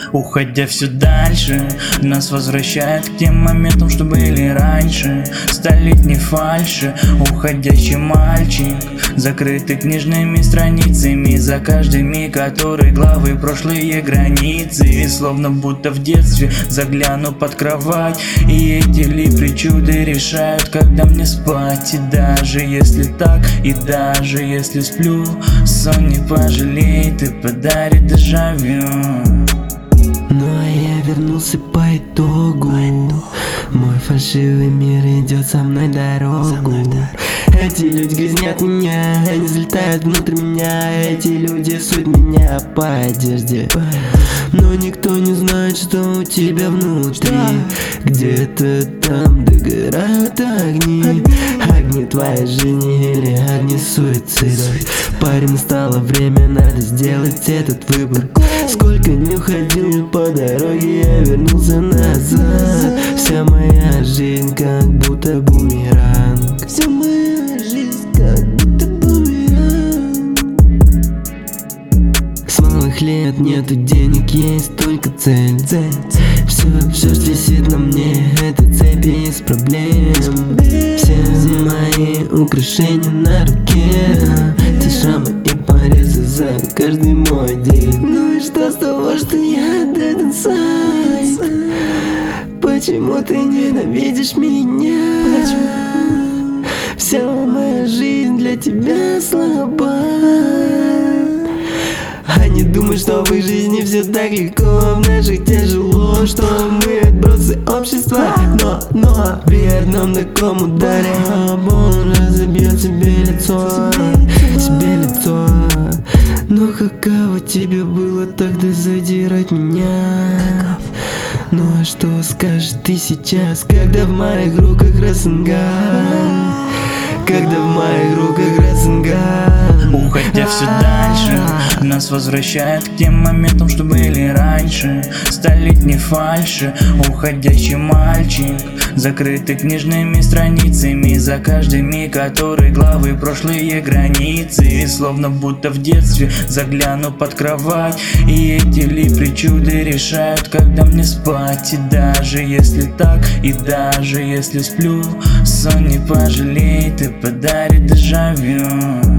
Уходя все дальше, нас возвращает к тем моментам, что были раньше. Столетней фальши, уходящий мальчик, закрытый книжными страницами, за каждыми которой главы прошлые границы. И словно будто в детстве загляну под кровать, и эти ли причуды решают, когда мне спать. И даже если так, и даже если сплю, сон не пожалеет и подарит дежавю. Ну а я вернулся по итогу. Мой фальшивый мир идет со мной дорогу. Эти люди грязнят меня, они залетают внутрь меня. Эти люди суть меня по одежде, но никто не знает, что у тебя внутри. Где-то там догорают огни, огни твоей жизни или огни суицида. Парень, настало время, надо сделать этот выбор. Сколько не уходил по дороге, я вернулся назад. Вся моя жизнь как будто бумеранг. Вся моя жизнь как будто бумеранг. С малых лет нету денег, есть только цель. Все, что висит на мне, это цепи из проблем. Все мои украшения на руке, те шрамы и порезы за каждый мой день. Ну и что с того, что я dead inside? Почему ты ненавидишь меня? Вся моя жизнь для тебя слаба. Они думают, что в их жизни все так легко, в наших тяжело, что мы отбросы общества. Но при одном таком ударе он разобьет себе лицо. Но каково тебе было тогда задирать меня? Ну а что скажешь ты сейчас, когда в моих руках Расанган? Когда в моих руках Расанган. Уходя все дальше, нас возвращает к тем моментам, что были раньше. Столетней фальши, уходящий мальчик, закрытый книжными страницами, за каждыми которой главы прошлые границы. И словно будто в детстве загляну под кровать, и эти ли причуды решают, когда мне спать. И даже если так, и даже если сплю, сон не пожалеет и подарит дежавю.